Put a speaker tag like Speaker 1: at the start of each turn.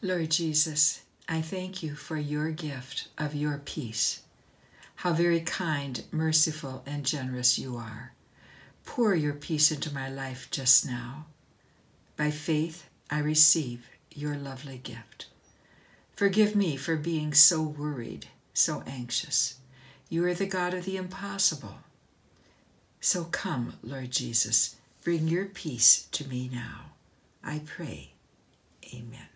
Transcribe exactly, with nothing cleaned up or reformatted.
Speaker 1: Lord Jesus, I thank you for your gift of your peace. How very kind, merciful, and generous you are. Pour your peace into my life just now. By faith, I receive your lovely gift. Forgive me for being so worried, so anxious. You are the God of the impossible. So come, Lord Jesus, bring your peace to me now. I pray. Amen.